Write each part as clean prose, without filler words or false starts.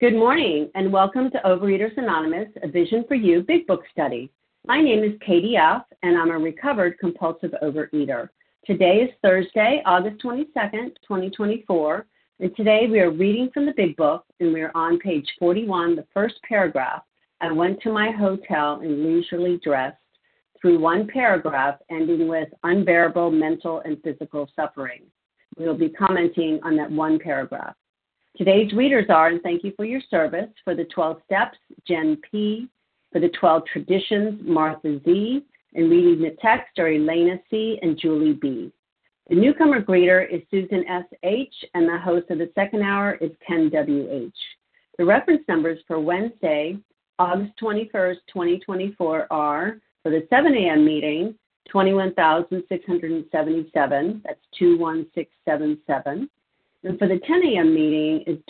Good morning, and welcome to Overeaters Anonymous, a Vision for You Big Book Study. My name is Katie F., and I'm a recovered compulsive overeater. Today is Thursday, August 22nd, 2024, and today we are reading from the Big Book, and we are on page 41, the first paragraph. I went to my hotel and leisurely dressed through one paragraph, ending with unbearable mental and physical suffering. We will be commenting on that one paragraph. Today's readers are, and thank you for your service, for the 12 Steps, Jen P., for the 12 Traditions, Martha Z., and reading the text are Elena C. and Julie B. The newcomer greeter is Susan S.H., and the host of the second hour is Ken W.H. The reference numbers for Wednesday, August 21st, 2024 are, for the 7 a.m. meeting, 21,677, that's 21677. And for the 10 a.m. meeting is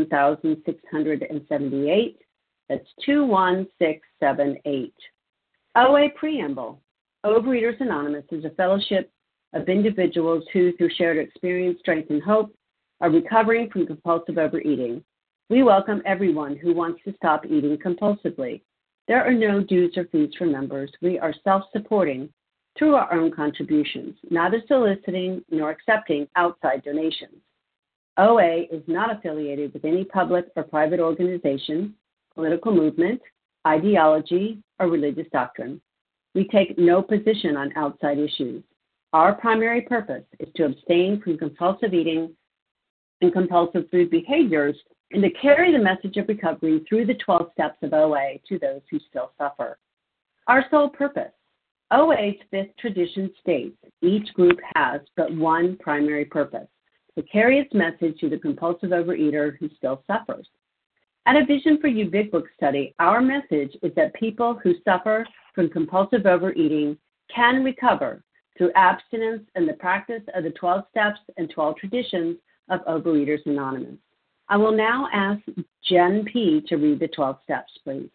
21,678. That's 21678. OA Preamble. Overeaters Anonymous is a fellowship of individuals who, through shared experience, strength, and hope, are recovering from compulsive overeating. We welcome everyone who wants to stop eating compulsively. There are no dues or fees for members. We are self-supporting through our own contributions, neither soliciting nor accepting outside donations. OA is not affiliated with any public or private organization, political movement, ideology, or religious doctrine. We take no position on outside issues. Our primary purpose is to abstain from compulsive eating and compulsive food behaviors and to carry the message of recovery through the 12 steps of OA to those who still suffer. Our sole purpose. OA's fifth tradition states each group has but one primary purpose: to carry its message to the compulsive overeater who still suffers. At a Vision for You Big Book Study, our message is that people who suffer from compulsive overeating can recover through abstinence and the practice of the 12 steps and 12 traditions of Overeaters Anonymous. I will now ask Jen P. to read the 12 steps, please.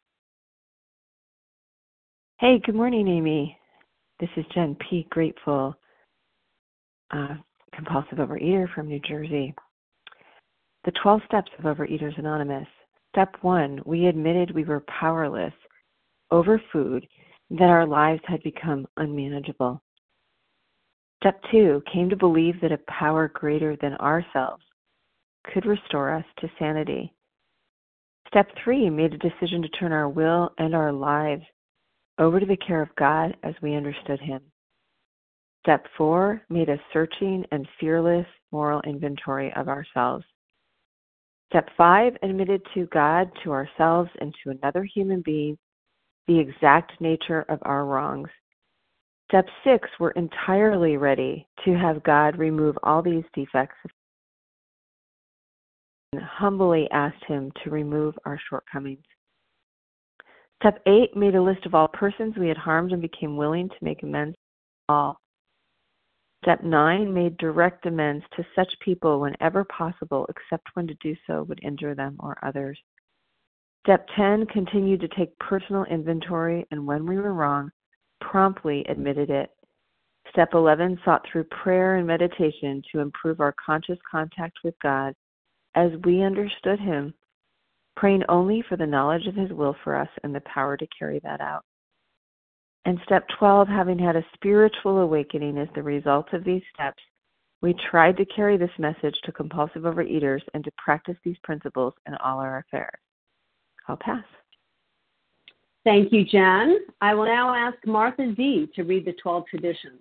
Hey, good morning, Amy. This is Jen P., grateful compulsive overeater from New Jersey. The 12 steps of Overeaters Anonymous. Step 1, we admitted we were powerless over food, that our lives had become unmanageable. Step 2, came to believe that a power greater than ourselves could restore us to sanity. Step 3, made a decision to turn our will and our lives over to the care of God as we understood Him. Step 4, made a searching and fearless moral inventory of ourselves. Step 5, admitted to God, to ourselves, and to another human being the exact nature of our wrongs. Step 6, we're entirely ready to have God remove all these defects and humbly asked Him to remove our shortcomings. Step 8, made a list of all persons we had harmed and became willing to make amends to all. Step 9, made direct amends to such people whenever possible, except when to do so would injure them or others. Step 10, continued to take personal inventory, and when we were wrong, promptly admitted it. Step 11, sought through prayer and meditation to improve our conscious contact with God as we understood Him, praying only for the knowledge of His will for us and the power to carry that out. And step 12, having had a spiritual awakening as the result of these steps, we tried to carry this message to compulsive overeaters and to practice these principles in all our affairs. I'll pass. Thank you, Jen. I will now ask Martha Z. to read the 12 traditions.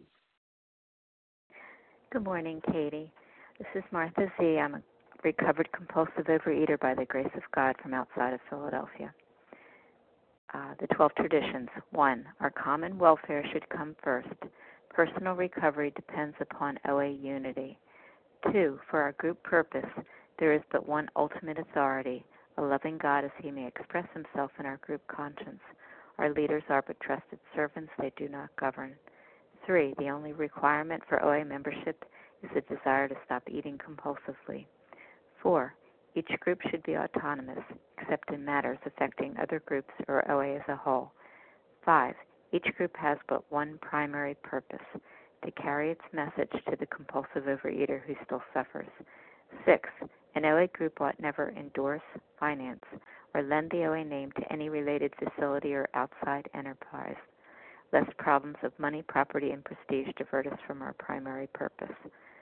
Good morning, Katie. This is Martha Z. I'm a recovered compulsive overeater by the grace of God from outside of Philadelphia. The 12 traditions. 1, our common welfare should come first. Personal recovery depends upon OA unity. 2, for our group purpose, there is but one ultimate authority, a loving God as He may express Himself in our group conscience. Our leaders are but trusted servants, they do not govern. 3, the only requirement for OA membership is a desire to stop eating compulsively. 4, each group should be autonomous, except in matters affecting other groups or OA as a whole. 5, each group has but one primary purpose, to carry its message to the compulsive overeater who still suffers. 6, an OA group ought never endorse, finance, or lend the OA name to any related facility or outside enterprise, lest problems of money, property, and prestige divert us from our primary purpose.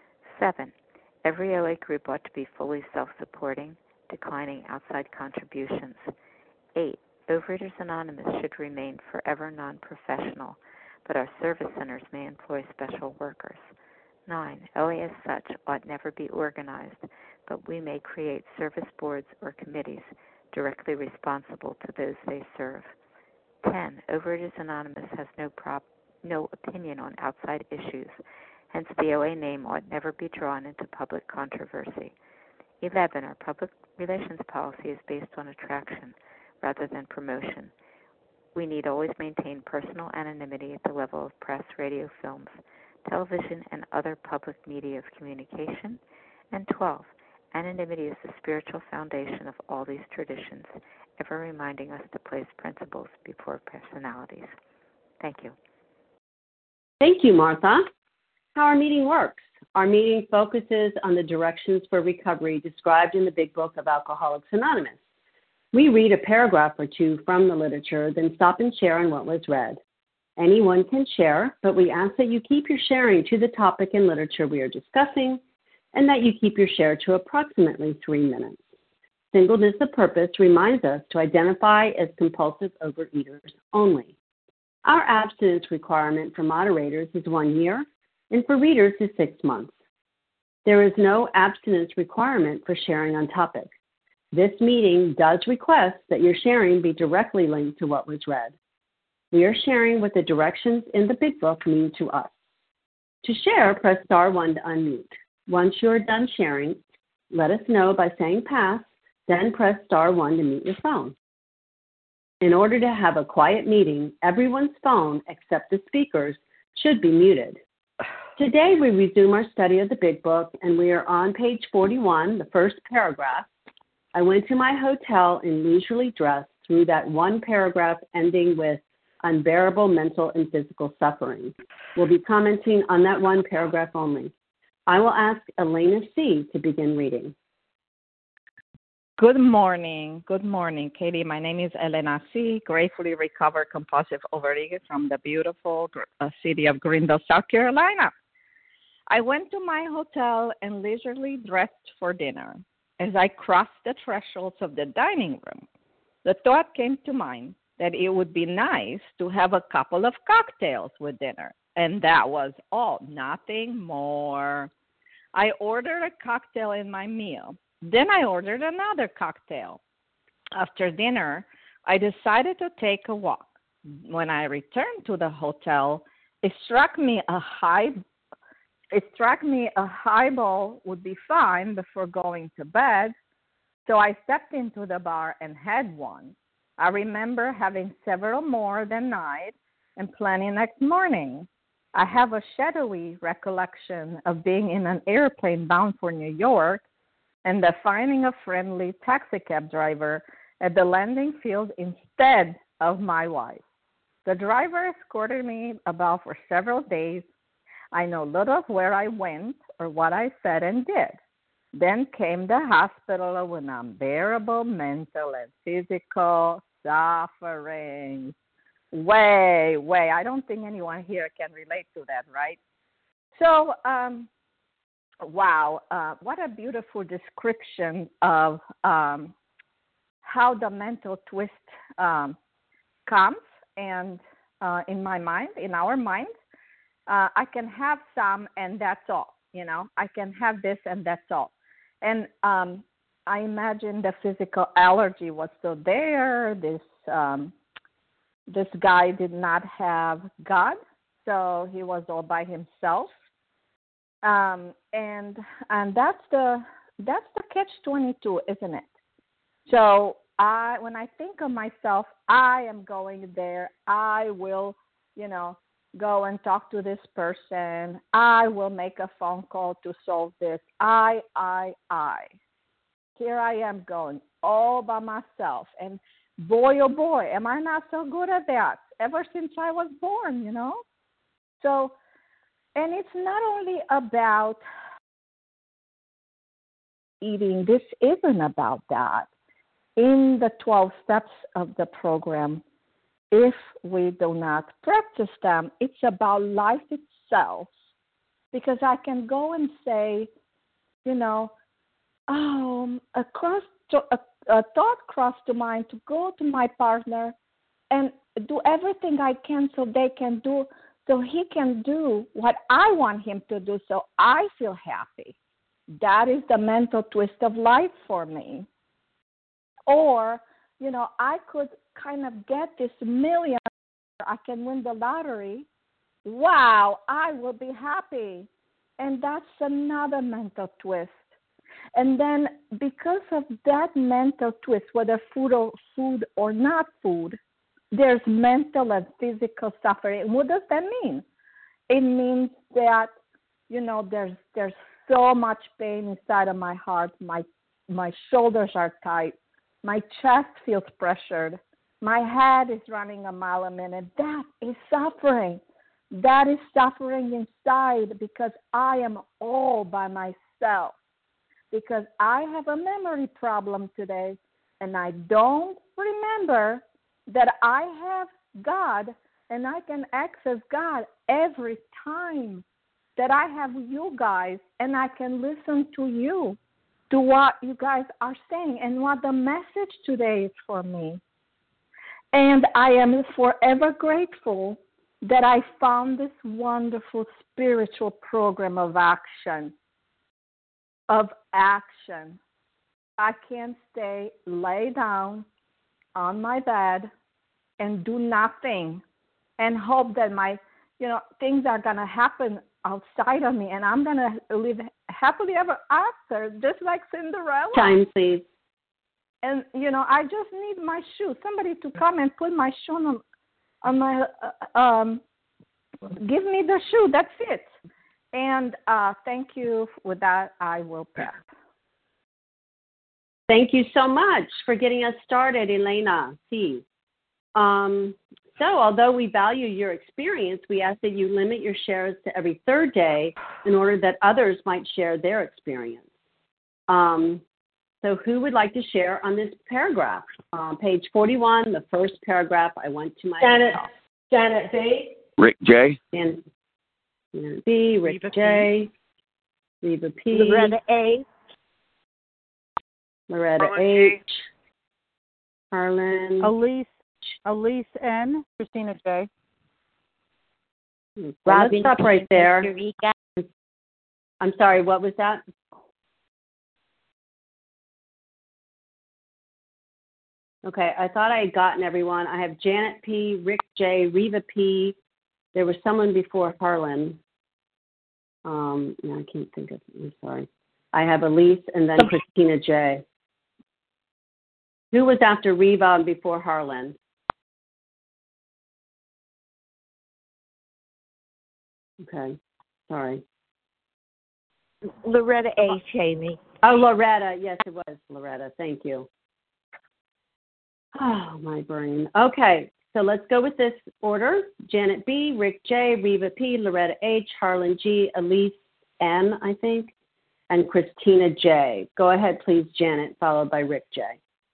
7. Every OA group ought to be fully self-supporting, declining outside contributions. 8. Overeaters Anonymous should remain forever non-professional, but our service centers may employ special workers. 9. OA as such ought never be organized, but we may create service boards or committees directly responsible to those they serve. 10. Overeaters Anonymous has no opinion on outside issues, hence the OA name ought never be drawn into public controversy. 11. Our public relations policy is based on attraction rather than promotion. We need always maintain personal anonymity at the level of press, radio, films, television, and other public media of communication. And 12. Anonymity is the spiritual foundation of all these traditions, ever reminding us to place principles before personalities. Thank you. Thank you, Martha. How our meeting works. Our meeting focuses on the directions for recovery described in the Big Book of Alcoholics Anonymous. We read a paragraph or two from the literature, then stop and share on what was read. Anyone can share, but we ask that you keep your sharing to the topic and literature we are discussing, and that you keep your share to approximately 3 minutes. Singleness of purpose reminds us to identify as compulsive overeaters only. Our abstinence requirement for moderators is 1 year, and for readers is 6 months. There is no abstinence requirement for sharing on topic. This meeting does request that your sharing be directly linked to what was read. We are sharing what the directions in the Big Book mean to us. To share, press star 1 to unmute. Once you are done sharing, let us know by saying pass, then press star 1 to mute your phone. In order to have a quiet meeting, everyone's phone, except the speaker's, should be muted. Today we resume our study of the Big Book, and we are on page 41, the first paragraph. I went to my hotel in leisurely dress through that one paragraph ending with unbearable mental and physical suffering. We'll be commenting on that one paragraph only. I will ask Elena C. to begin reading. Good morning. Good morning, Katie. My name is Elena C., gratefully recovered compulsive overeater from the beautiful city of Greenville, South Carolina. I went to my hotel and leisurely dressed for dinner. As I crossed the thresholds of the dining room, the thought came to mind that it would be nice to have a couple of cocktails with dinner. And that was all, nothing more. I ordered a cocktail in my meal. Then I ordered another cocktail. After dinner, I decided to take a walk. When I returned to the hotel, it struck me a highball would be fine before going to bed, so I stepped into the bar and had one. I remember having several more that night and plenty next morning. I have a shadowy recollection of being in an airplane bound for New York and the finding a friendly taxicab driver at the landing field instead of my wife. The driver escorted me about for several days. I know little of where I went or what I said and did. Then came the hospital with unbearable mental and physical suffering. Way. I don't think anyone here can relate to that, right? So, wow, what a beautiful description of how the mental twist comes. And in my mind, in our minds, I can have some and that's all. You know, I can have this and that's all. And I imagine the physical allergy was still there. This guy did not have God, so he was all by himself. And that's the catch-22, isn't it? So when I think of myself, I am going there. I will, go and talk to this person. I will make a phone call to solve this. I. Here I am going all by myself. And boy, oh boy, am I not so good at that ever since I was born, So, and it's not only about eating. This isn't about that. in the 12 steps of the program, if we do not practice them, it's about life itself. Because I can go and say, you know, a thought crossed to mind to go to my partner and do everything I can so he can do what I want him to do so I feel happy. That is the mental twist of life for me. Or, you know, I could kind of get this million, I can win the lottery. Wow, I will be happy. And that's another mental twist. And then because of that mental twist, whether food or not food, there's mental and physical suffering. What does that mean? It means that, you know, there's so much pain inside of my heart. My shoulders are tight. My chest feels pressured. My head is running a mile a minute. That is suffering. That is suffering inside because I am all by myself. Because I have a memory problem today, and I don't remember that I have God, and I can access God every time that I have you guys, and I can listen to you, to what you guys are saying, and what the message today is for me. And I am forever grateful that I found this wonderful spiritual program of action. I can't lay down on my bed and do nothing and hope that things are going to happen outside of me and I'm going to live happily ever after, just like Cinderella. Time, please. And, I just need my shoe. Somebody to come and put my shoe on my, give me the shoe. That's it. And thank you. With that, I will pass. Thank you so much for getting us started, Elena C. So although we value your experience, we ask that you limit your shares to every third day in order that others might share their experience. So who would like to share on this paragraph? Page 41, the first paragraph, I went to my... Janet B. Rick J. Janet B. Rick J. Reva P. Loretta A. Loretta H. Harlan. Elise N. Christina J. Let's stop right there. Eureka. I'm sorry, what was that? Okay, I thought I had gotten everyone. I have Janet P., Rick J., Reva P. There was someone before Harlan. No, I can't think of it. I'm sorry. I have Elise and then Christina J. Who was after Reva and before Harlan? Okay, sorry. Loretta H. Amy. Oh, Loretta. Yes, it was Loretta. Thank you. Oh, my brain. Okay, so let's go with this order. Janet B., Rick J., Reva P., Loretta H., Harlan G., Elise M., I think, and Christina J. Go ahead, please, Janet, followed by Rick J.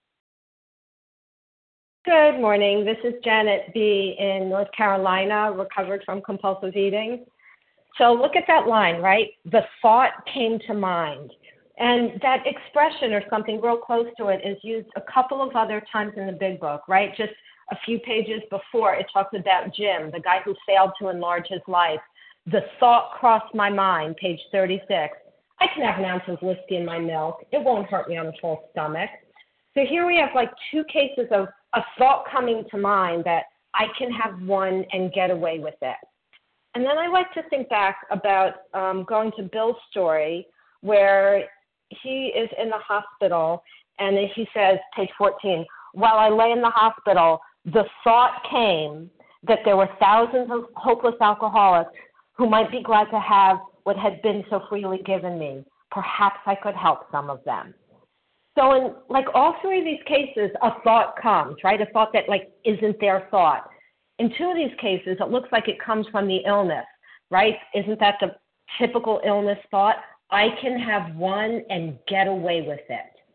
Good morning. This is Janet B. in North Carolina, recovered from compulsive eating. So look at that line, right? The thought came to mind. And that expression or something real close to it is used a couple of other times in the big book, right? Just a few pages before, it talks about Jim, the guy who failed to enlarge his life. The thought crossed my mind, page 36. I can have an ounce of whiskey in my milk. It won't hurt me on a full stomach. So here we have like two cases of a thought coming to mind that I can have one and get away with it. And then I like to think back about going to Bill's story where he is in the hospital, and he says, page 14, while I lay in the hospital, the thought came that there were thousands of hopeless alcoholics who might be glad to have what had been so freely given me. Perhaps I could help some of them. So in like all three of these cases, a thought comes, right? A thought that like isn't their thought. In two of these cases, it looks like it comes from the illness, right? Isn't that the typical illness thought? I can have one and get away with it.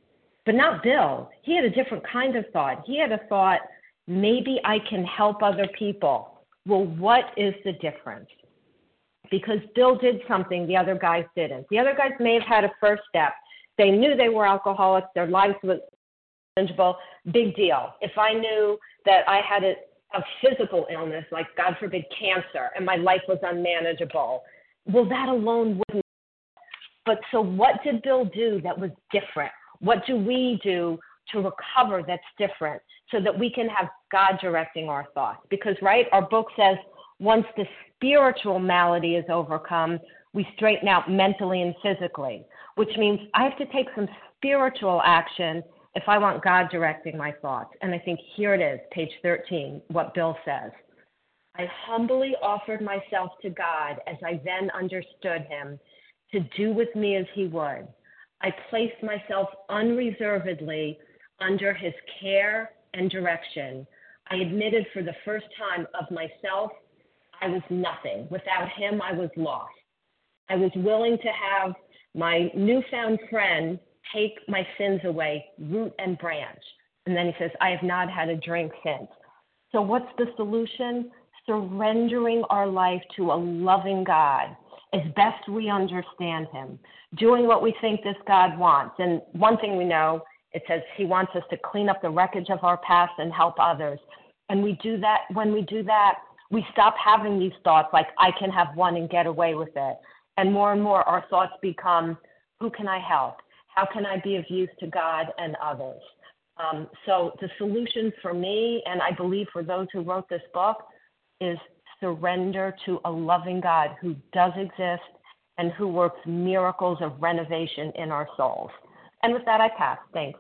But not Bill. He had a different kind of thought. He had a thought, maybe I can help other people. Well, what is the difference? Because Bill did something the other guys didn't. The other guys may have had a first step. They knew they were alcoholics. Their lives were manageable. Big deal. If I knew that I had a physical illness, like God forbid cancer, and my life was unmanageable, well, that alone wouldn't. But so what did Bill do that was different? What do we do to recover that's different so that we can have God directing our thoughts? Because, right, our book says once the spiritual malady is overcome, we straighten out mentally and physically, which means I have to take some spiritual action if I want God directing my thoughts. And I think here it is, page 13, what Bill says. I humbly offered myself to God as I then understood him to do with me as he would. I placed myself unreservedly under his care and direction. I admitted for the first time of myself, I was nothing. Without him, I was lost. I was willing to have my newfound friend take my sins away, root and branch. And then he says, I have not had a drink since. So what's the solution? Surrendering our life to a loving God as best we understand him, doing what we think this God wants. And one thing we know, it says he wants us to clean up the wreckage of our past and help others. And we do that. When we do that, we stop having these thoughts like, I can have one and get away with it. And more our thoughts become, who can I help? How can I be of use to God and others? So the solution for me, and I believe for those who wrote this book, is surrender to a loving God who does exist and who works miracles of renovation in our souls. And with that, I pass. Thanks.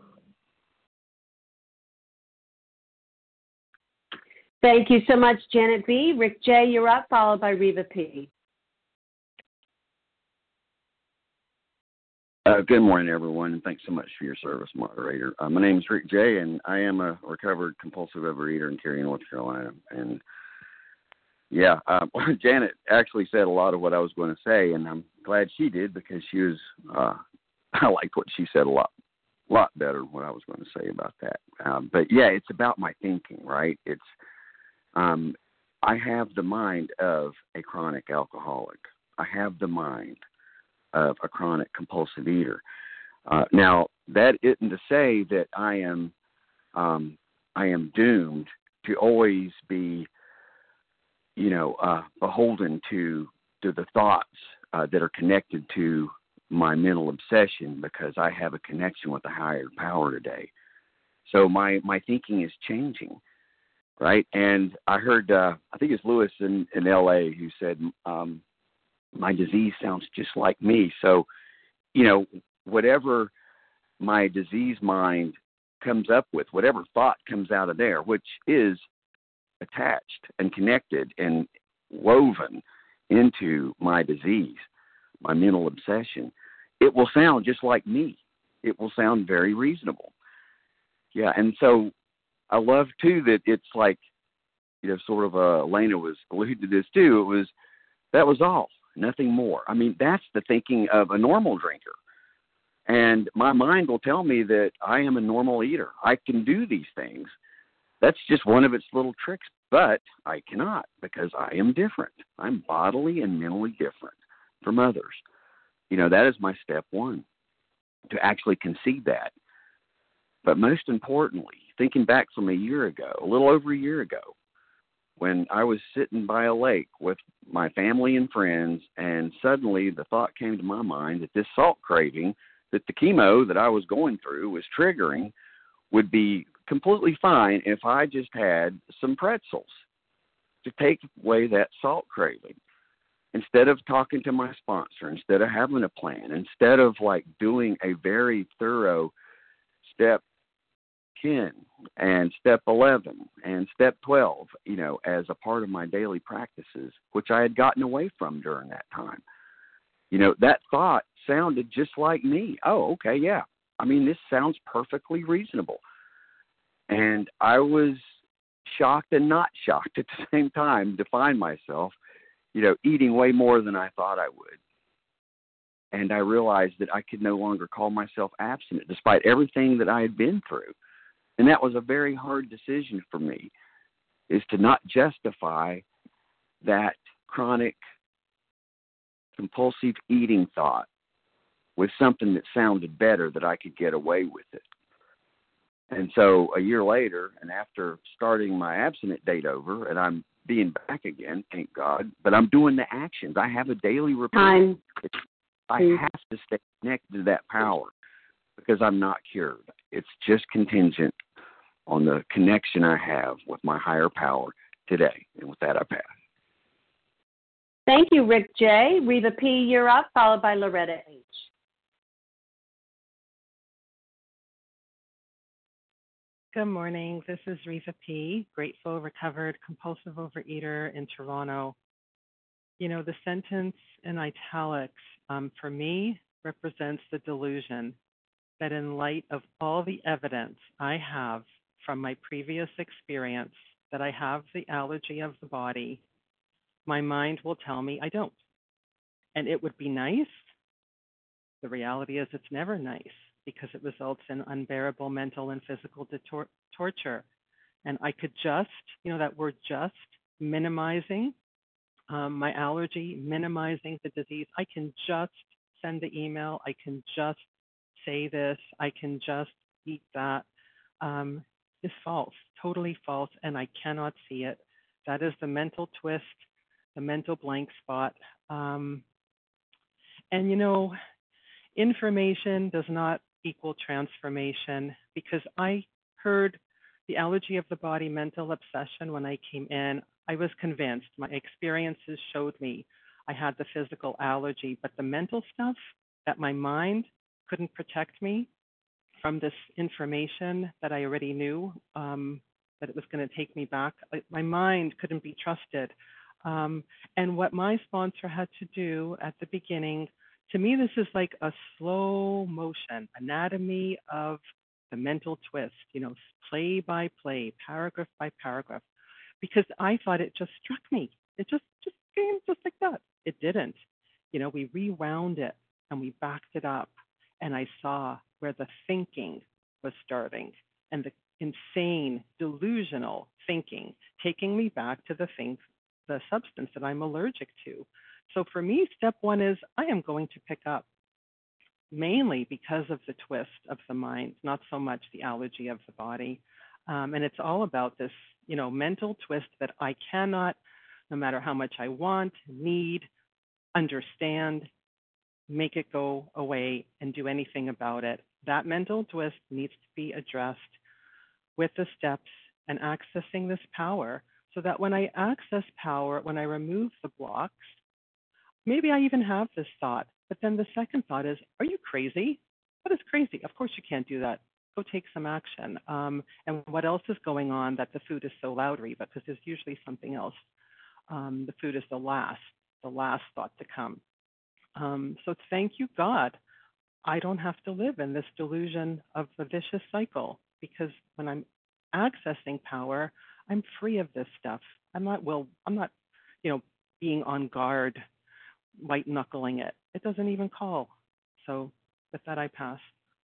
Thank you so much, Janet B. Rick J., you're up, followed by Reva P. Good morning, everyone, and thanks so much for your service, moderator. My name is Rick J., and I am a recovered compulsive overeater in Cary, North Carolina. And, yeah, Janet actually said a lot of what I was going to say, and I'm glad she did because she was I liked what she said a lot better than what I was going to say about that. But, yeah, it's about my thinking, right? It's I have the mind of a chronic alcoholic. I have the mind of a chronic compulsive eater. Now, that isn't to say that I am doomed to always be, beholden to the thoughts that are connected to my mental obsession, because I have a connection with a higher power today. So my thinking is changing, right? And I heard, I think it's Lewis in L.A. who said, my disease sounds just like me. So, whatever my disease mind comes up with, whatever thought comes out of there, which is attached and connected and woven into my disease, my mental obsession, it will sound just like me. It will sound very reasonable. Yeah, and so I love, too, that it's like, sort of Elena was alluding to this, too. That was all. Nothing more. I mean, that's the thinking of a normal drinker. And my mind will tell me that I am a normal eater. I can do these things. That's just one of its little tricks. But I cannot, because I am different. I'm bodily and mentally different from others. That is my step one, to actually concede that. But most importantly, thinking back from a year ago, a little over a year ago, when I was sitting by a lake with my family and friends, and suddenly the thought came to my mind that this salt craving that the chemo that I was going through was triggering would be completely fine if I just had some pretzels to take away that salt craving. Instead of talking to my sponsor, instead of having a plan, instead of doing a very thorough step 10 and step 11 and step 12, as a part of my daily practices, which I had gotten away from during that time. That thought sounded just like me. Oh, okay, yeah. I mean, this sounds perfectly reasonable. And I was shocked and not shocked at the same time to find myself, eating way more than I thought I would. And I realized that I could no longer call myself abstinent despite everything that I had been through. And that was a very hard decision for me, is to not justify that chronic compulsive eating thought with something that sounded better, that I could get away with it. And so a year later, and after starting my abstinent date over, and I'm being back again, thank God, but I'm doing the actions. I have a daily report. I have to stay connected to that power because I'm not cured. It's just contingent on the connection I have with my higher power today. And with that, I pass. Thank you, Rick J. Reva P., you're up, followed by Loretta H. Good morning. This is Reva P., grateful, recovered, compulsive overeater in Toronto. You know, the sentence in italics, for me, represents the delusion that in light of all the evidence I have from my previous experience that I have the allergy of the body, my mind will tell me I don't. And it would be nice. The reality is it's never nice because it results in unbearable mental and physical torture. And I could just, that word just, minimizing my allergy, minimizing the disease. I can just send the email. I can just say this. I can just eat that. Is false, totally false, and I cannot see it. That is the mental twist, the mental blank spot. And, information does not equal transformation, because I heard the allergy of the body, mental obsession when I came in. I was convinced. My experiences showed me I had the physical allergy, but the mental stuff, that my mind couldn't protect me from this information that I already knew, that it was going to take me back. My mind couldn't be trusted. And what my sponsor had to do at the beginning, to me, this is like a slow motion anatomy of the mental twist, play by play, paragraph by paragraph, because I thought it just struck me. It just came just like that. It didn't. We rewound it and we backed it up, and I saw where the thinking was starting, and the insane, delusional thinking, taking me back to the substance that I'm allergic to. So for me, step one is I am going to pick up, mainly because of the twist of the mind, not so much the allergy of the body. And it's all about this, mental twist that I cannot, no matter how much I want, need, understand, make it go away and do anything about it. That mental twist needs to be addressed with the steps and accessing this power, so that when I access power, when I remove the blocks, maybe I even have this thought, but then the second thought is, are you crazy? What is crazy? Of course you can't do that. Go take some action. And what else is going on that the food is so loud, Reva? Because there's usually something else. The food is the last thought to come. So thank you, God. I don't have to live in this delusion of the vicious cycle, because when I'm accessing power, I'm free of this stuff. I'm not, being on guard, white knuckling it. It doesn't even call. So with that, I pass.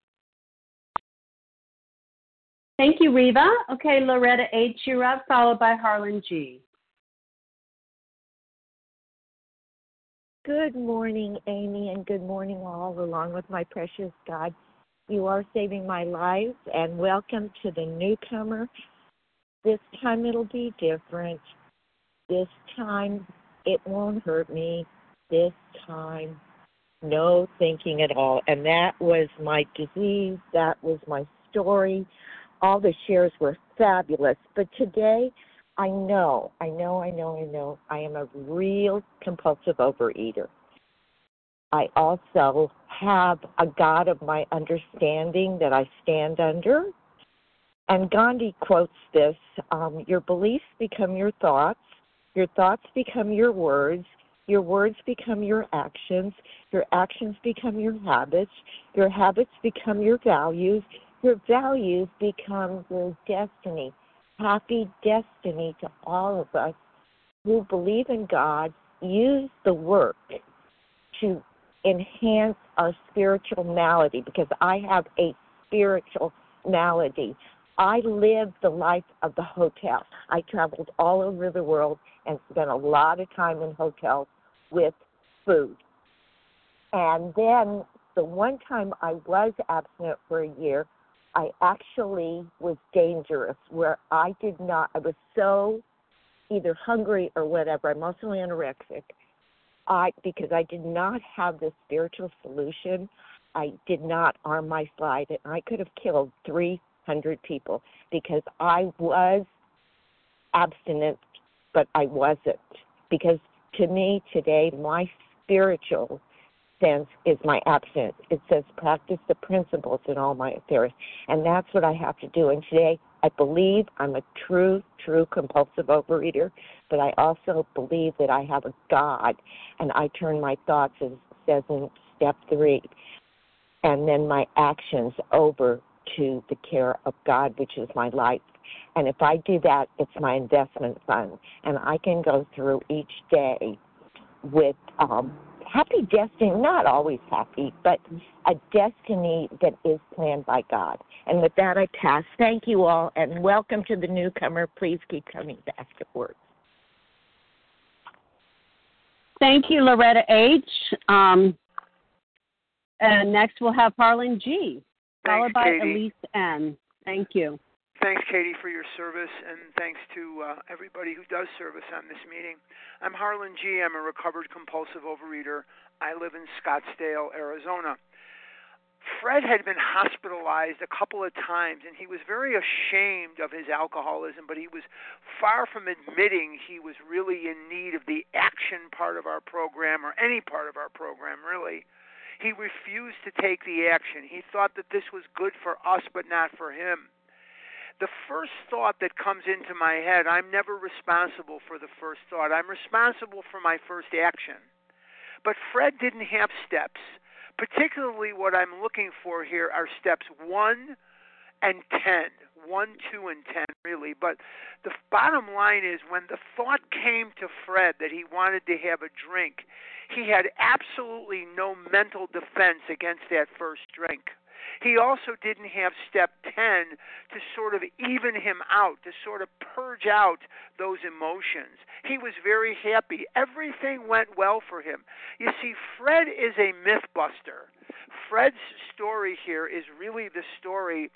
Thank you, Reva. Okay, Loretta H., you're up, followed by Harlan G. Good morning, Amy, and good morning all, along with my precious God. You are saving my life, and welcome to the newcomer. This time it'll be different. This time it won't hurt me. This time, no thinking at all. And that was my disease. That was my story. All the shares were fabulous. But today, I know I am a real compulsive overeater. I also have a God of my understanding that I stand under. And Gandhi quotes this, your beliefs become your thoughts become your words become your actions become your habits become your values become your destiny. Happy destiny to all of us who believe in God, use the work to enhance our spiritual malady, because I have a spiritual malady. I lived the life of the hotel. I traveled all over the world and spent a lot of time in hotels with food. And then the one time I was abstinent for a year, I actually was dangerous, where I was so either hungry or whatever. I'm also anorexic. Because I did not have the spiritual solution, I did not arm my slide, and I could have killed 300 people because I was abstinent, but I wasn't. Because to me today, my spiritual sense is my abstinence. It says practice the principles in all my affairs, and that's what I have to do. And today, I believe I'm a true compulsive overeater, but I also believe that I have a God, and I turn my thoughts, as it says in step 3, and then my actions over to the care of God, which is my life. And if I do that, it's my investment fund, and I can go through each day with happy destiny, not always happy, but a destiny that is planned by God. And with that, I pass. Thank you all, and welcome to the newcomer. Please keep coming back afterwards. Thank you, Loretta H. And next we'll have Harlan G., followed by Katie. Elise N. Thank you. Thanks, Katie, for your service, and thanks to everybody who does service on this meeting. I'm Harlan G. I'm a recovered compulsive overeater. I live in Scottsdale, Arizona. Fred had been hospitalized a couple of times, and he was very ashamed of his alcoholism, but he was far from admitting he was really in need of the action part of our program, or any part of our program, really. He refused to take the action. He thought that this was good for us, but not for him. The first thought that comes into my head, I'm never responsible for the first thought. I'm responsible for my first action. But Fred didn't have steps. Particularly what I'm looking for here are steps 1 and 10. 1, 2, and 10, really. But the bottom line is, when the thought came to Fred that he wanted to have a drink, he had absolutely no mental defense against that first drink. He also didn't have step 10 to sort of even him out, to sort of purge out those emotions. He was very happy. Everything went well for him. You see, Fred is a myth buster. Fred's story here is really the story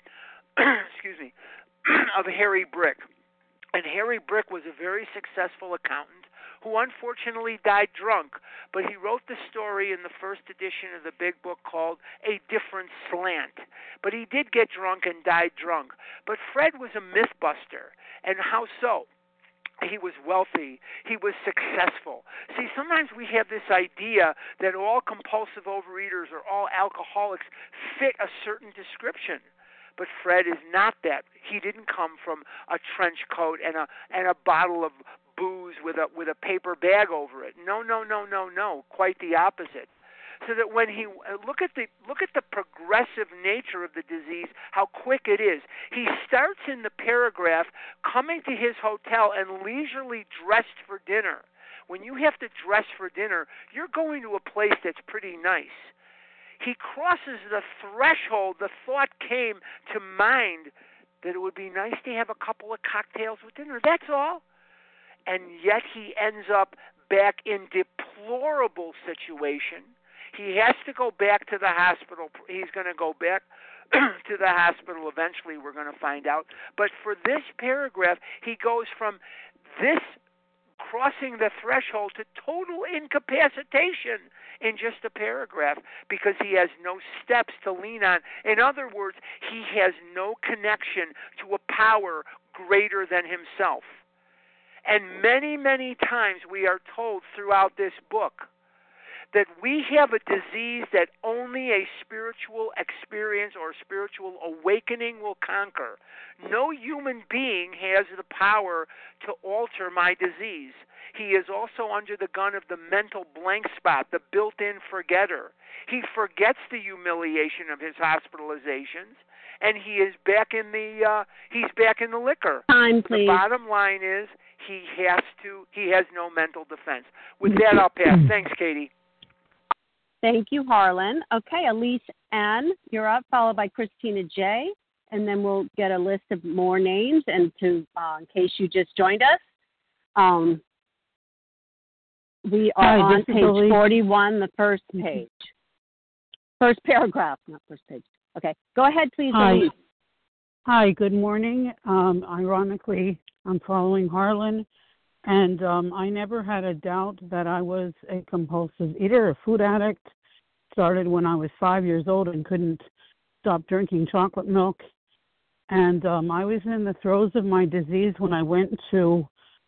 of Harry Brick. And Harry Brick was a very successful accountant who unfortunately died drunk, but he wrote the story in the first edition of the big book called A Different Slant. But he did get drunk and died drunk. But Fred was a myth buster. And how so? He was wealthy. He was successful. See, sometimes we have this idea that all compulsive overeaters or all alcoholics fit a certain description. But Fred is not that. He didn't come from a trench coat and a bottle of booze with a paper bag over it. No. Quite the opposite. So that when he look at the progressive nature of the disease, how quick it is. He starts in the paragraph coming to his hotel and leisurely dressed for dinner. When you have to dress for dinner, you're going to a place that's pretty nice. He crosses the threshold. The thought came to mind that it would be nice to have a couple of cocktails with dinner. That's all. And yet he ends up back in deplorable situation. He has to go back to the hospital. He's going to go back to the hospital eventually, we're going to find out. But for this paragraph, he goes from this crossing the threshold to total incapacitation in just a paragraph because he has no steps to lean on. In other words, he has no connection to a power greater than himself. And many, many times we are told throughout this book that we have a disease that only a spiritual experience or spiritual awakening will conquer. No human being has the power to alter my disease. He is also under the gun of the mental blank spot, the built-in forgetter. He forgets the humiliation of his hospitalizations, and he is back in the liquor. Time, please. The bottom line is he has no mental defense. With that, I'll pass. Thanks, Katie. Thank you, Harlan. Okay, Elise Ann, you're up, followed by Christina J. And then we'll get a list of more names. And in case you just joined us, we are on page 41, the first page. First paragraph, not first page. Okay, go ahead, please, Elise. Hi, good morning. Ironically, I'm following Harlan, and I never had a doubt that I was a compulsive eater, a food addict. Started when I was 5 years old and couldn't stop drinking chocolate milk. And I was in the throes of my disease when I went to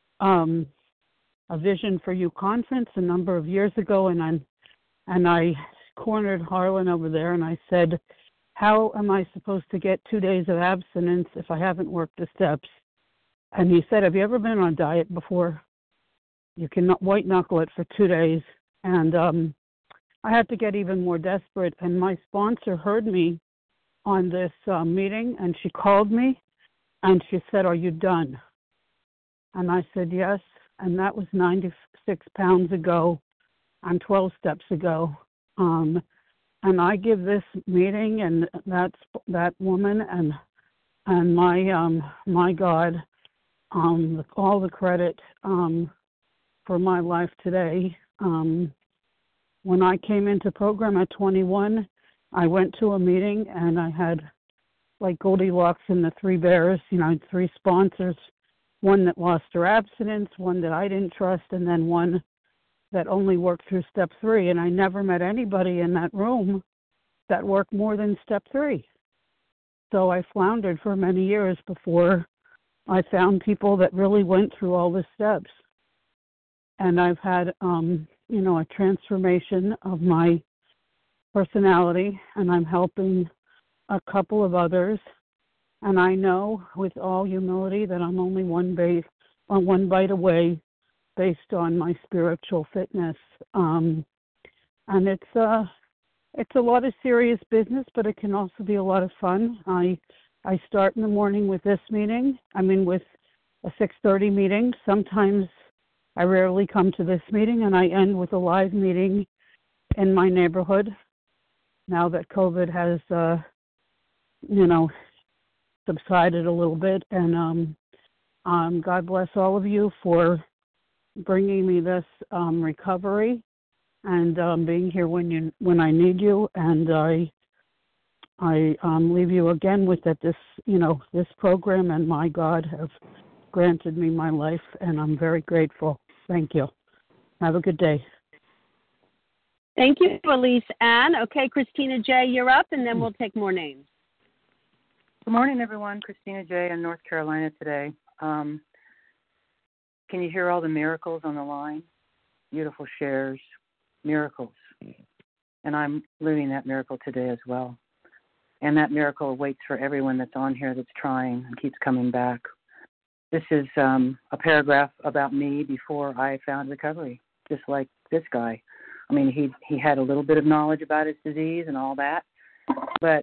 a Vision for You conference a number of years ago, and I cornered Harlan over there, and I said, how am I supposed to get 2 days of abstinence if I haven't worked the steps? And he said, have you ever been on a diet before? You can white knuckle it for 2 days. And I had to get even more desperate, and my sponsor heard me on this meeting, and she called me, and she said, are you done? And I said, yes, and that was 96 pounds ago and 12 steps ago. And I give this meeting and that woman and my God all the credit for my life today. When I came into program at 21, I went to a meeting and I had like Goldilocks and the Three Bears, 3 sponsors, one that lost her abstinence, one that I didn't trust, and then one that only worked through step 3. And I never met anybody in that room that worked more than step 3. So I floundered for many years before I found people that really went through all the steps. And I've had, a transformation of my personality, and I'm helping a couple of others. And I know with all humility that I'm only one bite away based on my spiritual fitness. And it's a lot of serious business, but it can also be a lot of fun. I start in the morning with this meeting. With a 6:30 meeting. Sometimes I rarely come to this meeting, and I end with a live meeting in my neighborhood. Now that COVID has, subsided a little bit, and God bless all of you for bringing me this recovery and being here when I need you. And I leave you again with that this program and my God have granted me my life, and I'm very grateful. Thank you. Have a good day. Thank you, Elise Ann. Okay, Christina J., you're up, and then we'll take more names. Good morning, everyone. Christina J. in North Carolina today. Can you hear all the miracles on the line? Beautiful shares, miracles. And I'm living that miracle today as well. And that miracle awaits for everyone that's on here that's trying and keeps coming back. This is a paragraph about me before I found recovery, just like this guy. He had a little bit of knowledge about his disease and all that. But,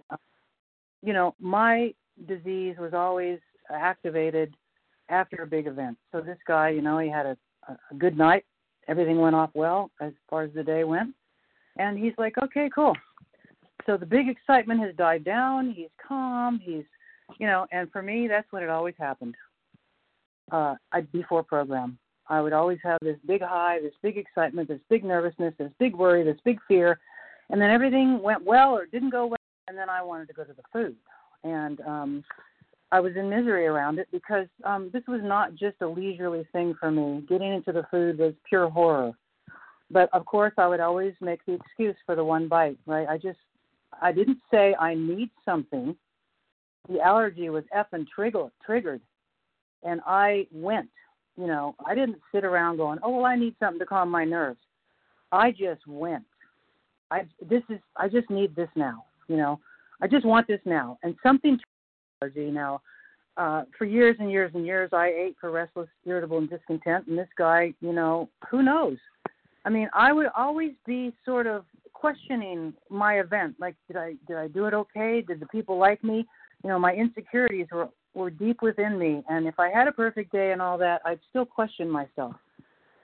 my disease was always activated after a big event. So this guy, he had a good night. Everything went off well as far as the day went. And he's like, okay, cool. So the big excitement has died down. He's calm. And for me, that's when it always happened. Before program, I would always have this big high, this big excitement, this big nervousness, this big worry, this big fear. And then everything went well or didn't go well. And then I wanted to go to the food. And I was in misery around it because this was not just a leisurely thing for me. Getting into the food was pure horror. But, of course, I would always make the excuse for the one bite, right? I didn't say I need something. The allergy was effing triggered. And I went. I didn't sit around going, oh, well, I need something to calm my nerves. I just went. I just need this now, I just want this now. And something allergy now. For years and years and years, I ate for restless, irritable, and discontent. And this guy, who knows? I would always be sort of questioning my event. Like, did I do it okay? Did the people like me? My insecurities were deep within me. And if I had a perfect day and all that, I'd still question myself.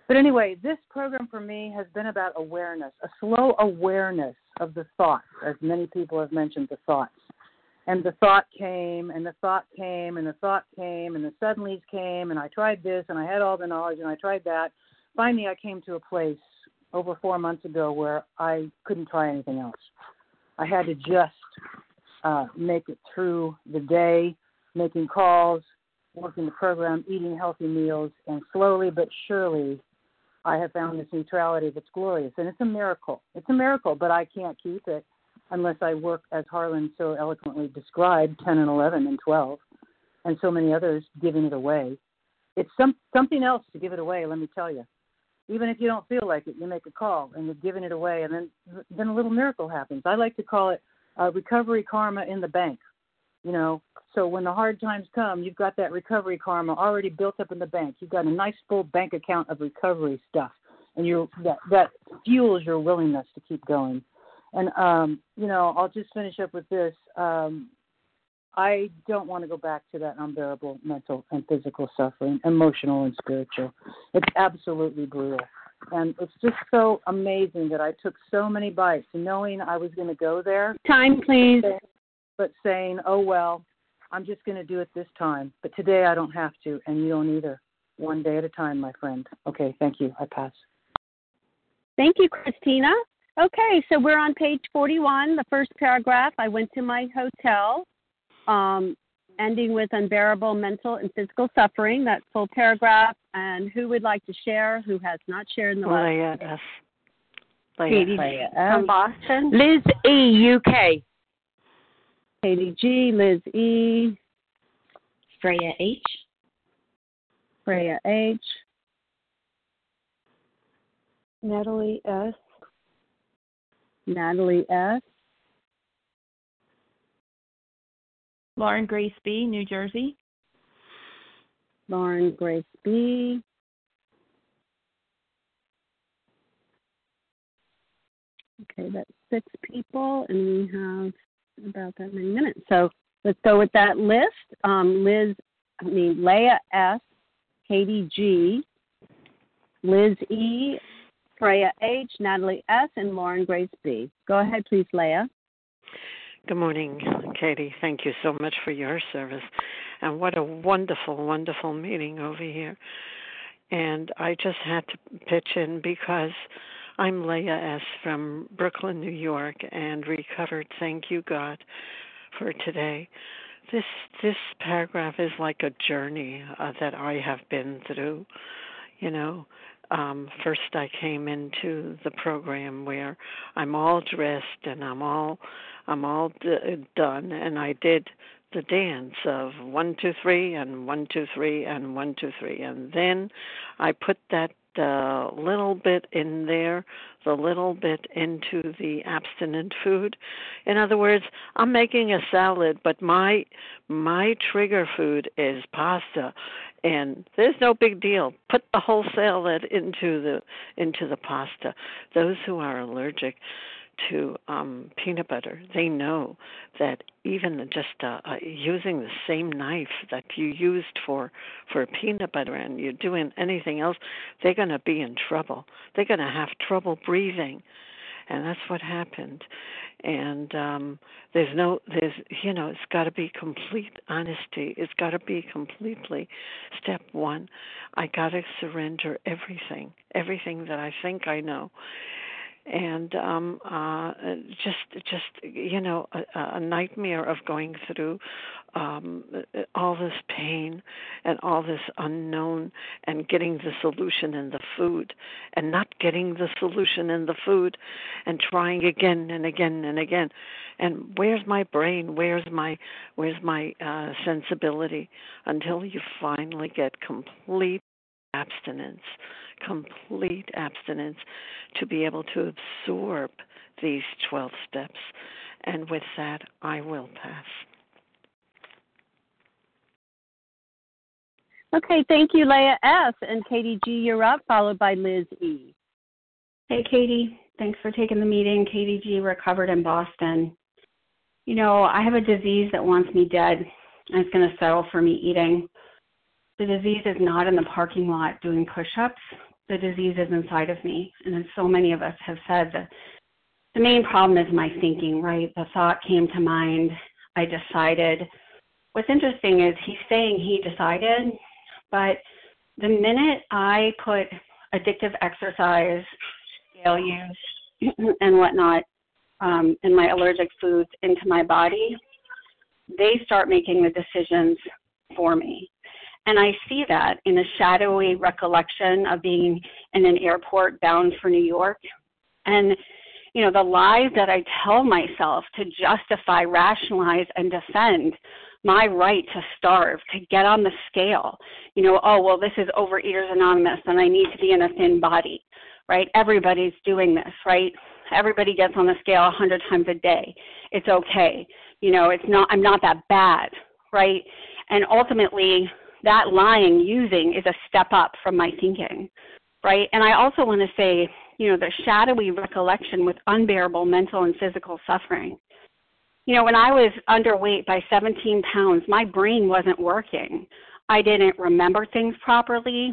But anyway, this program for me has been about awareness, a slow awareness of the thoughts, as many people have mentioned the thoughts. And the thought came, and the thought came, and the thought came, and the suddenlies came, and I tried this, and I had all the knowledge, and I tried that. Finally, I came to a place over 4 months ago where I couldn't try anything else. I had to just make it through the day, making calls, working the program, eating healthy meals, and slowly but surely I have found this neutrality that's glorious. And it's a miracle. It's a miracle, but I can't keep it unless I work, as Harlan so eloquently described, 10 and 11 and 12, and so many others giving it away. It's something else to give it away, let me tell you. Even if you don't feel like it, you make a call and you're giving it away, and then a little miracle happens. I like to call it recovery karma in the bank. You know, so when the hard times come, you've got that recovery karma already built up in the bank. You've got a nice full bank account of recovery stuff, and that fuels your willingness to keep going. And, you know, I'll just finish up with this. I don't want to go back to that unbearable mental and physical suffering, emotional and spiritual. It's absolutely brutal. And it's just so amazing that I took so many bites, knowing I was going to go there. Time, please. But saying, oh, well, I'm just going to do it this time. But today I don't have to, and you don't either. One day at a time, my friend. Okay, thank you. I pass. Thank you, Christina. Okay, so we're on page 41, the first paragraph. I went to my hotel, ending with unbearable mental and physical suffering. That full paragraph. And who would like to share? Who has not shared in the last? Leah S. Leah S. From Boston. Liz E. UK. Katie G. Liz E. Freya H. Freya H. Natalie S. Natalie S. Lauren Grace B., New Jersey. Lauren Grace B. Okay, that's 6 people, and we have about that many minutes. So let's go with that list. Leah S., Katie G., Liz E., Freya H., Natalie S., and Lauren Grace B. Go ahead, please, Leah. Good morning, Katie. Thank you so much for your service. And what a wonderful, wonderful meeting over here. And I just had to pitch in because I'm Leah S. from Brooklyn, New York, and recovered. Thank you, God, for today. This paragraph is like a journey that I have been through. You know, first I came into the program where I'm all dressed and I'm all done, and I did the dance of 1, 2, 3, and 1, 2, 3, and 1, 2, 3, and then I put that little bit in there, the little bit into the abstinent food. In other words, I'm making a salad, but my trigger food is pasta, and there's no big deal. Put the whole salad into the pasta. Those who are allergic to peanut butter, they know that even just using the same knife that you used for peanut butter and you're doing anything else, they're going to be in trouble. They're going to have trouble breathing. And that's what happened. And it's got to be complete honesty. It's got to be completely step one. I got to surrender everything that I think I know. And a nightmare of going through all this pain and all this unknown and getting the solution in the food and not getting the solution in the food and trying again and again and again. And where's my brain? Where's my sensibility? Until you finally get complete abstinence to be able to absorb these 12 steps. And with that, I will pass. Okay, thank you, Leah S. And Katie G., you're up, followed by Liz E. Hey, Katie. Thanks for taking the meeting. Katie G., recovered in Boston. You know, I have a disease that wants me dead, and it's going to settle for me eating. The disease is not in the parking lot doing push-ups. the disease is inside of me. And then so many of us have said that the main problem is my thinking, right? The thought came to mind. I decided. What's interesting is he's saying he decided, but the minute I put addictive exercise, scale use, and whatnot, and my allergic foods into my body, they start making the decisions for me. And I see that in a shadowy recollection of being in an airport bound for New York. And, you know, the lies that I tell myself to justify, rationalize, and defend my right to starve, to get on the scale. You know, oh, well, this is Overeaters Anonymous and I need to be in a thin body, right? Everybody's doing this, right? Everybody gets on the scale 100 times a day. It's okay. You know, I'm not that bad, right? And ultimately, that lying, using is a step up from my thinking, right? And I also want to say, you know, the shadowy recollection with unbearable mental and physical suffering. You know, when I was underweight by 17 pounds, my brain wasn't working. I didn't remember things properly.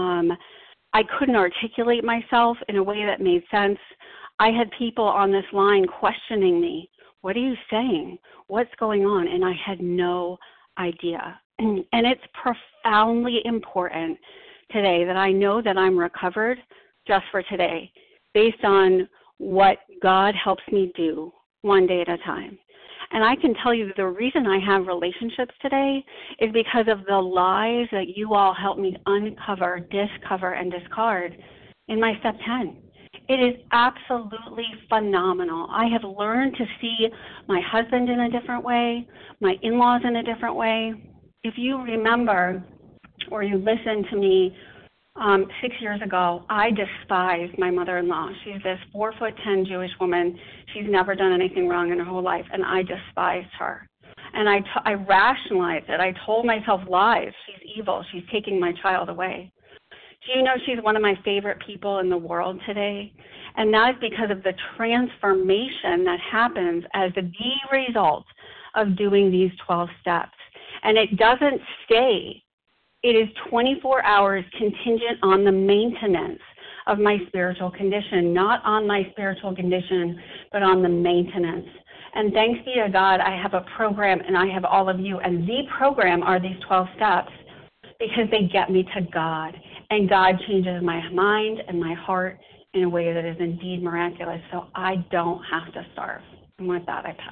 I couldn't articulate myself in a way that made sense. I had people on this line questioning me. What are you saying? What's going on? And I had no idea. And it's profoundly important today that I know that I'm recovered just for today, based on what God helps me do one day at a time. And I can tell you the reason I have relationships today is because of the lies that you all helped me uncover, discover, and discard in my step 10. It is absolutely phenomenal. I have learned to see my husband in a different way, my in-laws in a different way. If you remember or you listened to me 6 years ago, I despised my mother-in-law. She's this 4'10" Jewish woman. She's never done anything wrong in her whole life, and I despised her. And I rationalized it. I told myself lies. She's evil. She's taking my child away. Do you know she's one of my favorite people in the world today? And that is because of the transformation that happens as the result of doing these 12 steps. And it doesn't stay. It is 24 hours contingent on the maintenance of my spiritual condition, not on my spiritual condition, but on the maintenance. And thanks be to God, I have a program, and I have all of you. And the program are these 12 steps because they get me to God. And God changes my mind and my heart in a way that is indeed miraculous. So I don't have to starve. And with that, I pass.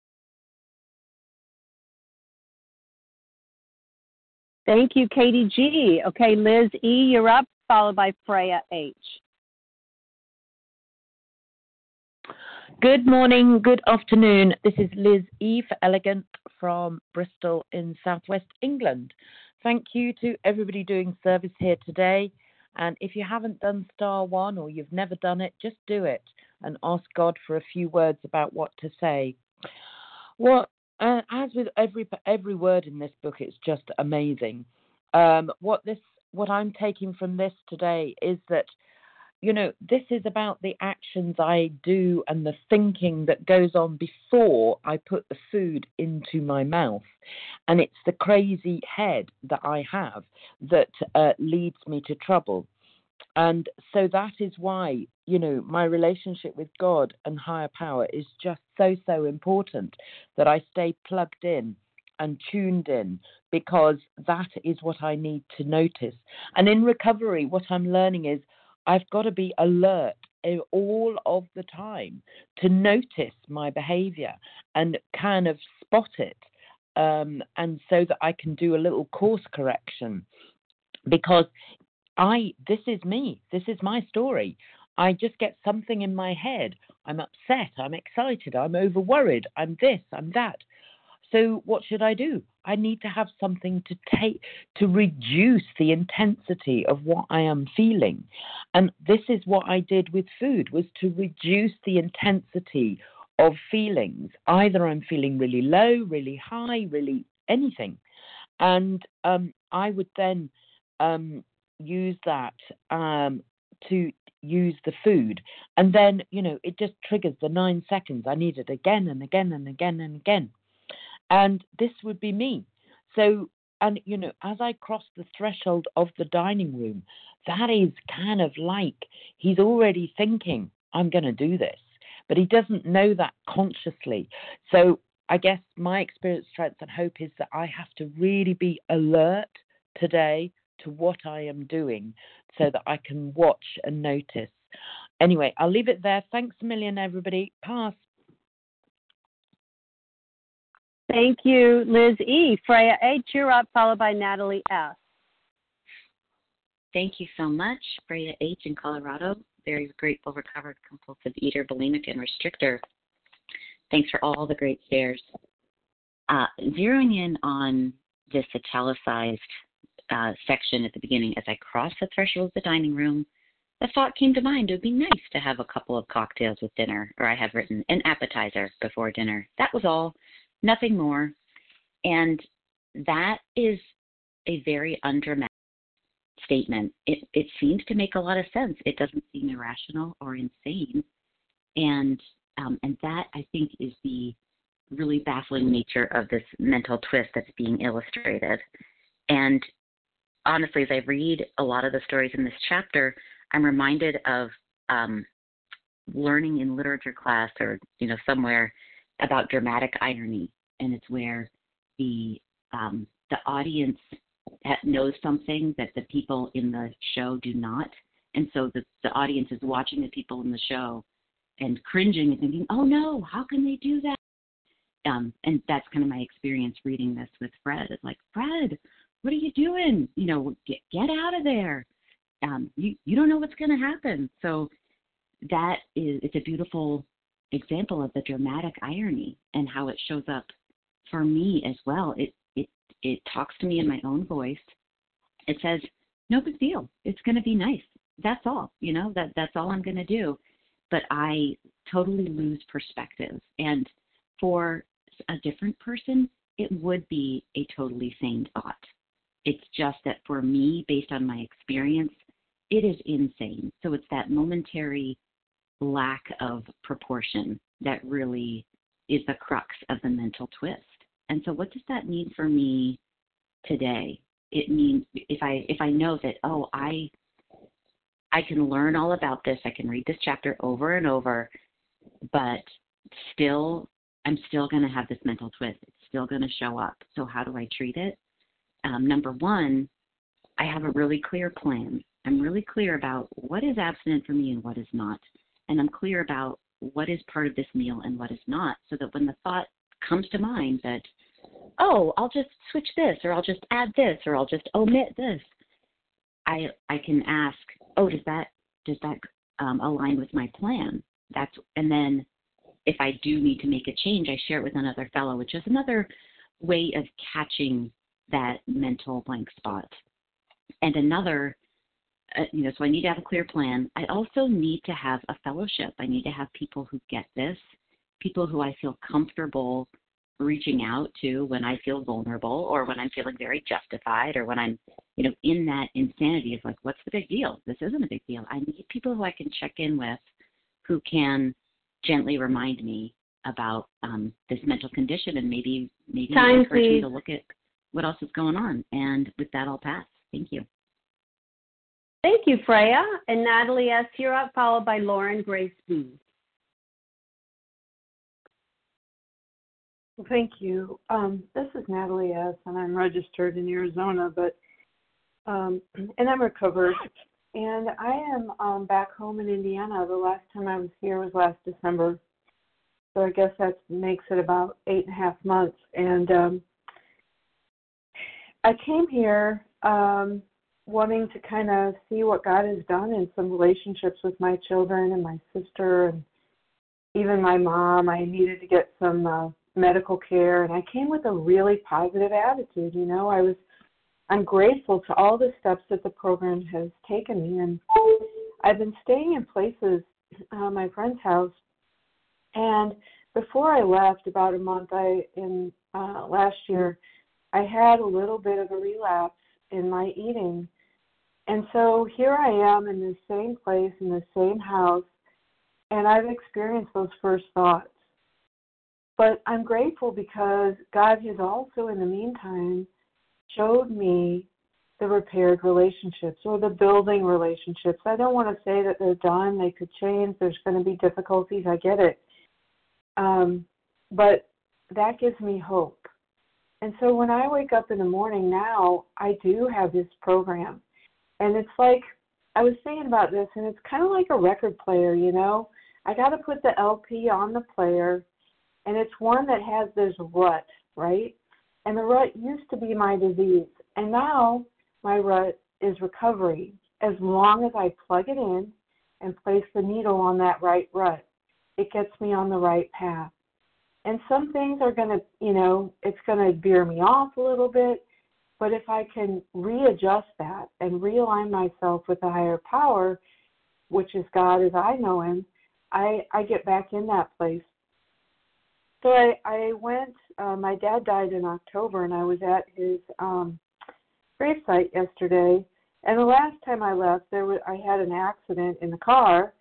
Thank you, Katie G. Okay, Liz E., you're up, followed by Freya H. Good morning, good afternoon. This is Liz E. for Elegant from Bristol in southwest England. Thank you to everybody doing service here today. And if you haven't done star 1 or you've never done it, just do it and ask God for a few words about what to say. Well, as with every word in this book, it's just amazing. What I'm taking from this today is that, you know, this is about the actions I do and the thinking that goes on before I put the food into my mouth. And it's the crazy head that I have that leads me to trouble. And so that is why, you know, my relationship with God and higher power is just so important, that I stay plugged in and tuned in, because that is what I need to notice. And in recovery, what I'm learning is I've got to be alert all of the time to notice my behavior and kind of spot it, and so that I can do a little course correction, because this is me. This is my story. I just get something in my head. I'm upset. I'm excited. I'm over worried. I'm this. I'm that. So what should I do? I need to have something to reduce the intensity of what I am feeling. And this is what I did with food, was to reduce the intensity of feelings. Either I'm feeling really low, really high, really anything. And I would then use that to use the food. And then, you know, it just triggers the 9 seconds. I need it again and again and again and again. And this would be me. So And, you know, as I crossed the threshold of the dining room, that is kind of like he's already thinking, I'm going to do this. But he doesn't know that consciously. So I guess my experience, strength, and hope is that I have to really be alert today to what I am doing so that I can watch and notice. Anyway, I'll leave it there. Thanks a million, everybody. Pass. Thank you, Liz E. Freya H., you're up, followed by Natalie S. Thank you so much, Freya H. in Colorado. Very grateful, recovered compulsive eater, bulimic, and restrictor. Thanks for all the great shares. Zeroing in on this italicized section at the beginning, as I crossed the threshold of the dining room, the thought came to mind, it would be nice to have a couple of cocktails with dinner, or I have written an appetizer before dinner. That was all, nothing more. And that is a very undramatic statement. It seems to make a lot of sense. It doesn't seem irrational or insane. And that, I think, is the really baffling nature of this mental twist that's being illustrated. And honestly, as I read a lot of the stories in this chapter, I'm reminded of learning in literature class or, you know, somewhere about dramatic irony. And it's where the audience knows something that the people in the show do not. And so the audience is watching the people in the show and cringing and thinking, oh no, how can they do that? And that's kind of my experience reading this with Fred. It's like, Fred, what are you doing? You know, get out of there. You don't know what's going to happen. So it's a beautiful example of the dramatic irony and how it shows up for me as well. It talks to me in my own voice. It says, no big deal. It's going to be nice. That's all. You know, that's all I'm going to do. But I totally lose perspective. And for a different person, it would be a totally sane thought. It's just that for me, based on my experience, it is insane. So it's that momentary lack of proportion that really is the crux of the mental twist. And so what does that mean for me today? It means if I know that, oh, I can learn all about this, I can read this chapter over and over, but I'm still going to have this mental twist. It's still going to show up. So how do I treat it? Number one, I have a really clear plan. I'm really clear about what is abstinent for me and what is not. And I'm clear about what is part of this meal and what is not, so that when the thought comes to mind that, oh, I'll just switch this, or I'll just add this, or I'll just omit this, I can ask, oh, does that align with my plan? And then if I do need to make a change, I share it with another fellow, which is another way of catching that mental blank spot. And another, so I need to have a clear plan. I also need to have a fellowship. I need to have people who get this, people who I feel comfortable reaching out to when I feel vulnerable, or when I'm feeling very justified, or when I'm, in that insanity of like, what's the big deal? This isn't a big deal. I need people who I can check in with, who can gently remind me about this mental condition, and maybe encourage me to look at what else is going on. And with that, I'll pass. Thank you. Thank you, Freya. And Natalie S., you're up, followed by Lauren Grace B. Well, thank you. This is Natalie S., and I'm registered in Arizona, and I'm recovered. And I am back home in Indiana. The last time I was here was last December. So I guess that makes it about 8.5 months. And I came here wanting to kind of see what God has done in some relationships with my children and my sister and even my mom. I needed to get some medical care, and I came with a really positive attitude. I'm grateful to all the steps that the program has taken me, and I've been staying in places, my friend's house, and before I left, about a month last year, I had a little bit of a relapse in my eating, and so here I am in the same place, in the same house, and I've experienced those first thoughts. But I'm grateful because God has also, in the meantime, showed me the repaired relationships or the building relationships. I don't want to say that they're done. They could change. There's going to be difficulties. I get it. But that gives me hope. And so when I wake up in the morning now, I do have this program. And it's like, I was thinking about this, and it's kind of like a record player, you know. I got to put the LP on the player, and it's one that has this rut, right? And the rut used to be my disease. And now my rut is recovery. As long as I plug it in and place the needle on that right rut, it gets me on the right path. And some things are going to, you know, it's going to veer me off a little bit. But if I can readjust that and realign myself with the higher power, which is God as I know him, I get back in that place. So I went, my dad died in October, and I was at his gravesite yesterday. And the last time I left, I had an accident in the car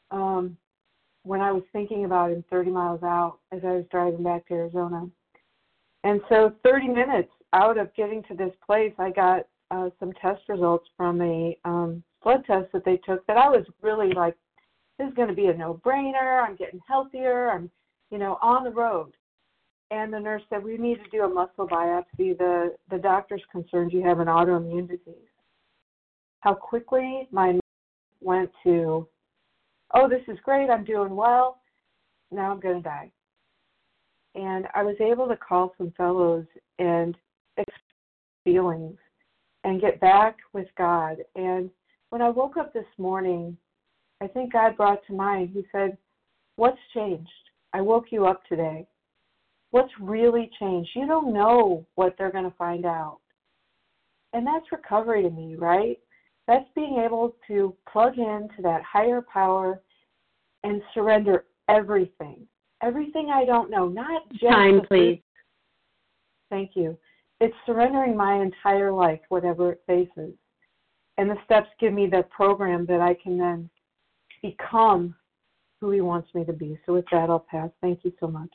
when I was thinking about him 30 miles out as I was driving back to Arizona. And so 30 minutes out of getting to this place, I got some test results from a blood test that they took that I was really like, this is going to be a no-brainer. I'm getting healthier. I'm, you know, on the road. And the nurse said, we need to do a muscle biopsy. The doctor's concerned you have an autoimmune disease. How quickly my mind went to, oh, this is great. I'm doing well. Now I'm going to die. And I was able to call some fellows and express feelings and get back with God. And when I woke up this morning, I think God brought to mind, he said, what's changed? I woke you up today. What's really changed? You don't know what they're going to find out. And that's recovery to me, right? That's being able to plug into that higher power and surrender everything. Everything I don't know, not just time, please. Thank you. It's surrendering my entire life, whatever it faces. And the steps give me the program that I can then become who he wants me to be. So with that, I'll pass. Thank you so much.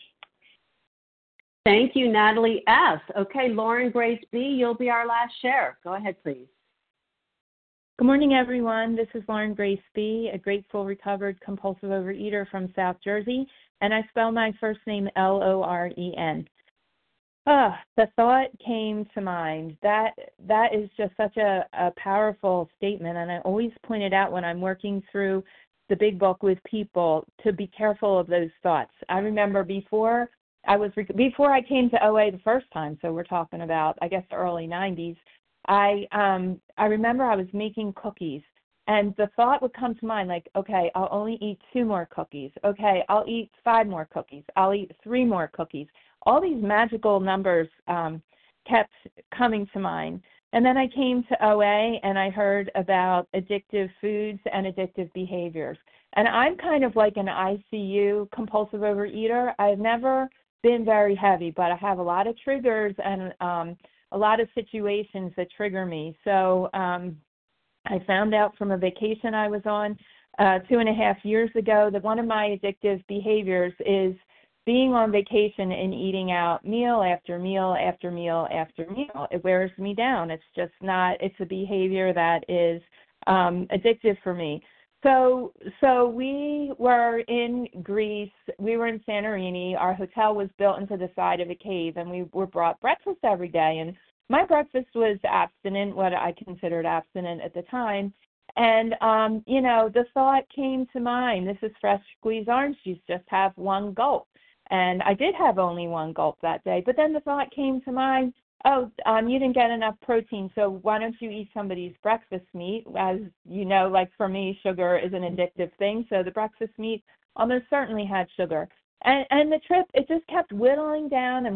Thank you, Natalie S. Okay, Lauren Grace B., you'll be our last share. Go ahead, please. Good morning, everyone. This is Lauren Grace B., a grateful, recovered, compulsive overeater from South Jersey, and I spell my first name Loren. The thought came to mind. That is just such a powerful statement, and I always point it out when I'm working through the big book with people to be careful of those thoughts. I remember before I came to OA the first time, so we're talking about, I guess, the early 90s, I remember I was making cookies, and the thought would come to mind like, okay, I'll only eat 2 more cookies. Okay, I'll eat 5 more cookies. I'll eat 3 more cookies. All these magical numbers kept coming to mind. And then I came to OA, and I heard about addictive foods and addictive behaviors. And I'm kind of like an ICU compulsive overeater. I've never been very heavy, but I have a lot of triggers and a lot of situations that trigger me. So I found out from a vacation I was on 2.5 years ago that one of my addictive behaviors is being on vacation and eating out meal after meal after meal after meal. It wears me down. It's just not, it's a behavior that is addictive for me. So we were in Greece. We were in Santorini. Our hotel was built into the side of a cave, and we were brought breakfast every day. And my breakfast was abstinent, what I considered abstinent at the time. And, the thought came to mind, this is fresh squeezed orange juice, just have 1 gulp. And I did have only 1 gulp that day. But then the thought came to mind, you didn't get enough protein, so why don't you eat somebody's breakfast meat? As you know, like for me, sugar is an addictive thing, so the breakfast meat almost certainly had sugar. And the trip, it just kept whittling down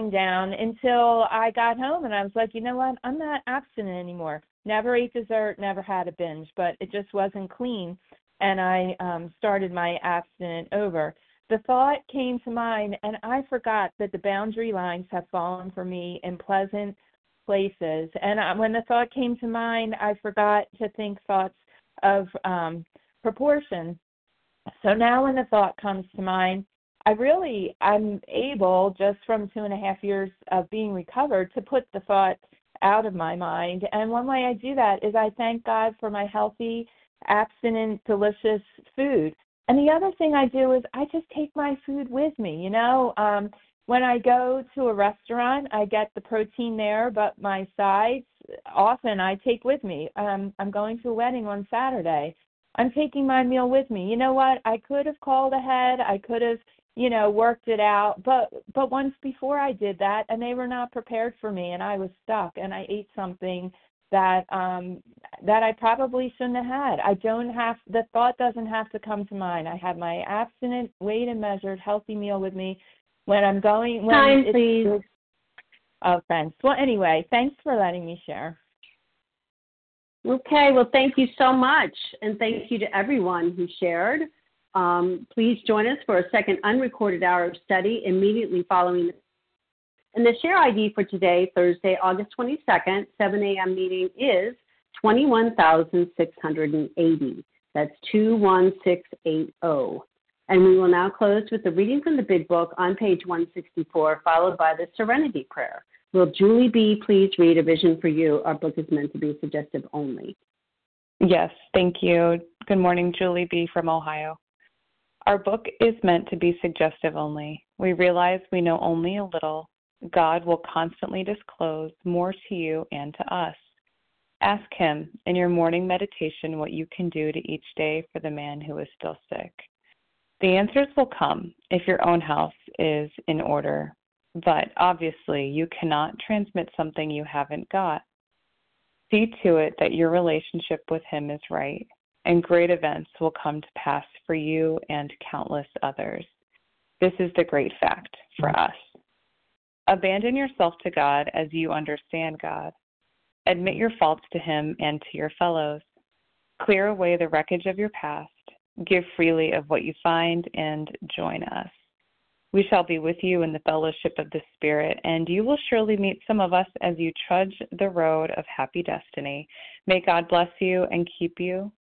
until I got home, and I was like, you know what, I'm not abstinent anymore. Never ate dessert, never had a binge, but it just wasn't clean, and I started my abstinent over. The thought came to mind, and I forgot that the boundary lines have fallen for me in pleasant places. And when the thought came to mind, I forgot to think thoughts of proportion. So now when the thought comes to mind, I'm able, just from 2.5 years of being recovered, to put the thought out of my mind. And one way I do that is I thank God for my healthy, abstinent, delicious food. And the other thing I do is I just take my food with me. When I go to a restaurant, I get the protein there, but my sides often I take with me. I'm going to a wedding on Saturday. I'm taking my meal with me. You know what? I could have called ahead. I could have, worked it out. But once before I did that, and they were not prepared for me, and I was stuck, and I ate something that I probably shouldn't have had. The thought doesn't have to come to mind. I have my abstinent, weighed and measured, healthy meal with me when I'm going. Time, please. Oh, thanks. Well, anyway, thanks for letting me share. Okay, well, thank you so much, and thank you to everyone who shared. Please join us for a second unrecorded hour of study immediately following. And the share ID for today, Thursday, August 22nd, 7 a.m. meeting is 21,680. That's 21680. And we will now close with the reading from the Big Book on page 164, followed by the Serenity Prayer. Will Julie B. please read A Vision for You? Our book is meant to be suggestive only. Yes, thank you. Good morning, Julie B. from Ohio. Our book is meant to be suggestive only. We realize we know only a little. God will constantly disclose more to you and to us. Ask Him in your morning meditation what you can do to each day for the man who is still sick. The answers will come if your own house is in order, but obviously you cannot transmit something you haven't got. See to it that your relationship with Him is right, and great events will come to pass for you and countless others. This is the great fact for us. Abandon yourself to God as you understand God. Admit your faults to Him and to your fellows. Clear away the wreckage of your past. Give freely of what you find and join us. We shall be with you in the fellowship of the Spirit, and you will surely meet some of us as you trudge the road of happy destiny. May God bless you and keep you.